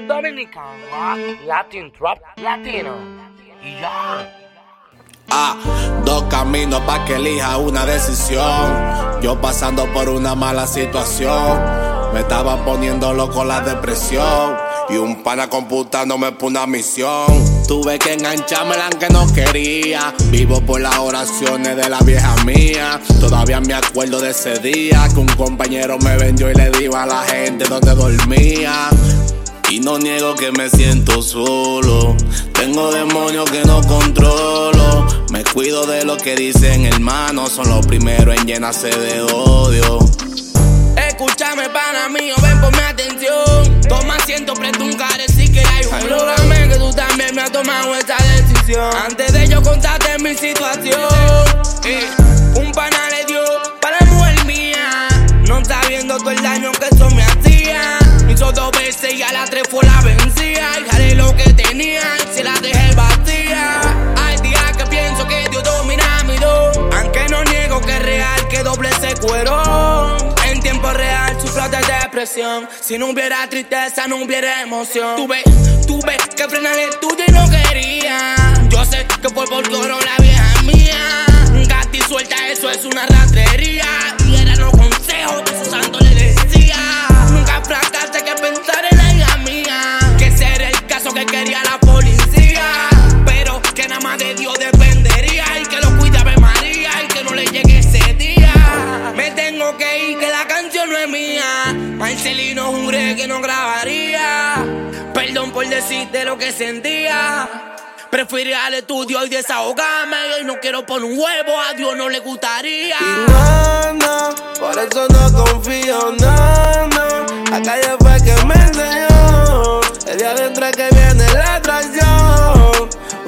Dominican rock, Latin trap, latino. Y ya. Dos caminos pa' que elija una decisión. Yo pasando por una mala situación, me estaba poniendo loco la depresión, y un pana computándome por una misión. Tuve que engancharme la que no quería. Vivo por las oraciones de la vieja mía. Todavía me acuerdo de ese día que un compañero me vendió y le dijo a la gente donde dormía. Y no niego que me siento solo, tengo demonios que no controlo. Me cuido de lo que dicen hermanos, son los primeros en llenarse de odio. Escúchame, pana mío, ven por mi atención. Toma asiento, presta un careci que hay un programa que tú también me has tomado esta decisión. Antes de yo contarte mi situación, un pana le dio para la mujer mía, no sabiendo todo el daño que eso me hacía. Me hizo 2 veces y a la 3 fue la vencía. Y jalé lo que tenía y se la dejé vacía. Hay días que pienso que Dios domina mi don, aunque no niego que es real que doble ese cuero. En tiempo real sufro de depresión. Si no hubiera tristeza, no hubiera emoción. Tuve que frenar el tuyo y no quería. Yo sé que fue por coro la vieja mía. Gati suelta, eso es una rastrería. Y eran los consejos que su santo le decía. Nunca fracaste que pensar en la hija mía, que ese era el caso que quería la policía. Pero que nada más de Dios dependería, y que lo cuide Ave María, y que no le llegue ese día. Me tengo que ir, que la canción no es mía. Marcelino juré que no grabaría. Perdón por decirte lo que sentía. Prefiero ir al estudio y desahogarme, y no quiero poner un huevo, a Dios no le gustaría. Y no, por eso no confío, no. La calle fue que me enseñó. El día adentro es que viene la atracción.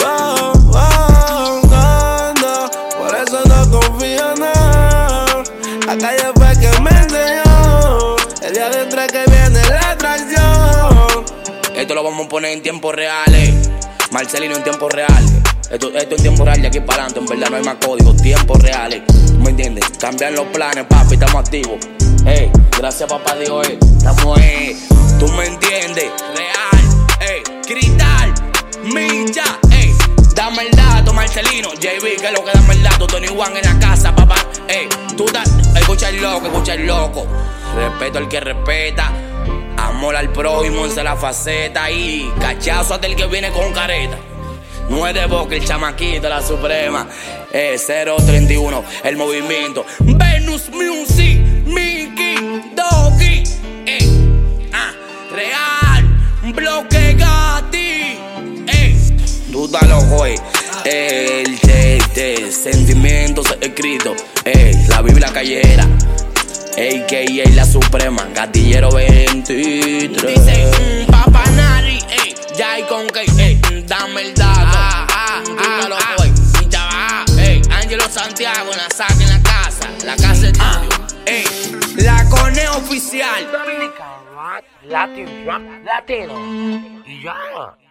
No, por eso no confío, no. La calle fue que me enseñó. El día adentro es que viene la atracción. Esto lo vamos a poner en tiempos reales. Marcelino en tiempos reales. Esto en tiempo real, de aquí para adelante, en verdad no hay más códigos, tiempos reales. ¿Me entiendes? Cambian los planes, papi, estamos activos. Gracias papá Dios, estamos tú me entiendes, real, Cristal, Mincha, dame el dato, Marcelino, JB, que es lo que dame el dato, Tony Juan en la casa, papá, tú escucha el loco, respeto al que respeta. Amor al prójimo en la faceta, y cachazo hasta el que viene con careta. No es de boca el chamaquito, la suprema. 031, el movimiento. Venus Music, Mickey, Doggy. Real, bloque Gati. Tú estás loco, el sentimientos escritos. La Biblia callera. A.K.A. la suprema, gatillero 23. Dice, Papa Nari, ya hay con que, dame el dato. Tú lo voy, mi chaval, Ángelo Santiago en la saca en la casa de estudio. La Cone oficial. Dominican rock, Latin trap, latino. Y ya.